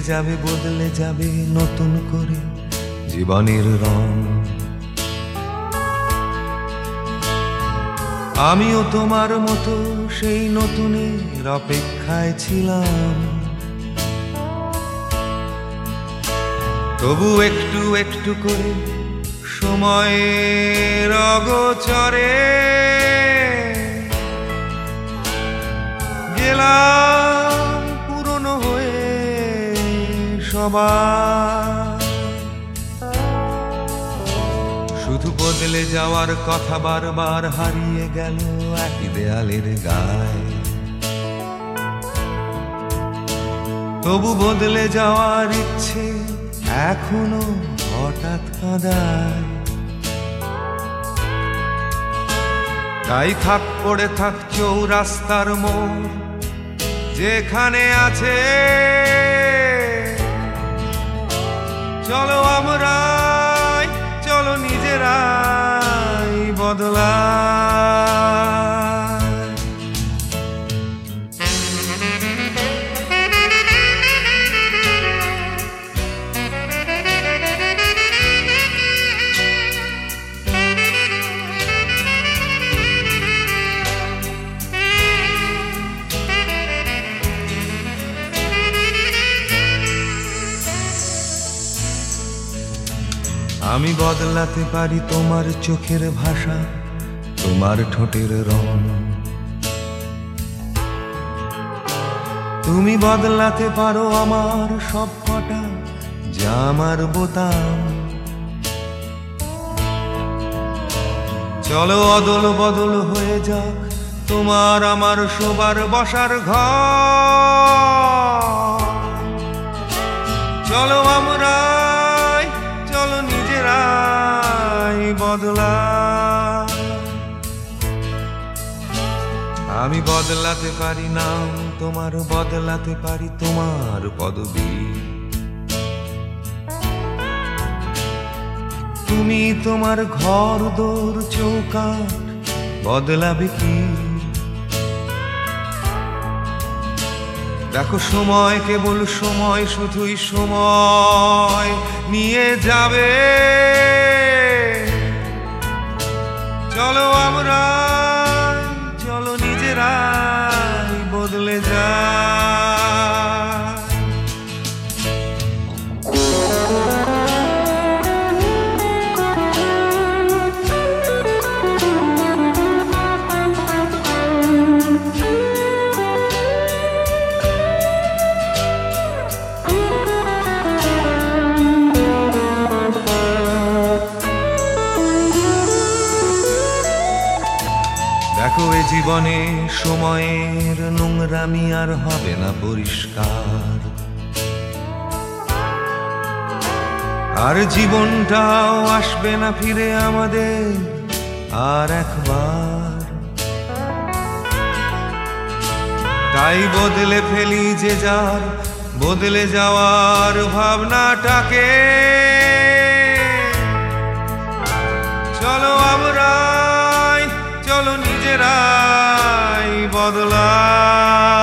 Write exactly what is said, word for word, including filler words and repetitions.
যাবে বদলে যাবে নতুন করে জীবনের রং। আমিও তোমার মতো সেই নতুনের অপেক্ষায় ছিলাম, তবু একটু একটু করে সময়ের অগোচরে গেলাম পুরনো হয়ে সবার। শুধু বদলে যাওয়ার কথা বারবার হারিয়ে গেল একই দেয়ালের গায়ে, তবু বদলে যাওয়ার ইচ্ছে এখনো হঠাৎ কাঁদায়। তাই থাক পড়ে থাক চৌরাস্তার মোড় যেখানে আছে, চলো আমরা চলো নিজেরাই বদলায়। আমি বদলাতে পারি তোমার চোখের ভাষা, তোমার ঠোঁটের রং। তুমি বদলাতে পারো আমার সব কটা জামার বোতাম। চলো অদল বদল হয়ে যাক তোমার আমার শোবার বসার ঘর। চলো আমরা চলো নিজেরাই বদলা। আমি বদলাতে পারি নাম তোমার, বদলাতে পারি তোমার পদবী। তুমি তোমার ঘর দোর চৌকাঠ বদলাবে কি? দেখো সময় কেবল সময়, শুধুই সময় নিয়ে যাবে। চলো আমরা চলো নিজেরাই বদলে যাই। দেখো এ জীবনে সময়ের নোংরামি আর হবে না পরিষ্কার, আর জীবনটাও আসবে না ফিরে আমাদের আর একবার। তাই বদলে ফেলি যে যার বদলে যাওয়ার ভাবনাটাকে। চলো আমরা চলো নিজেরাই বদলা।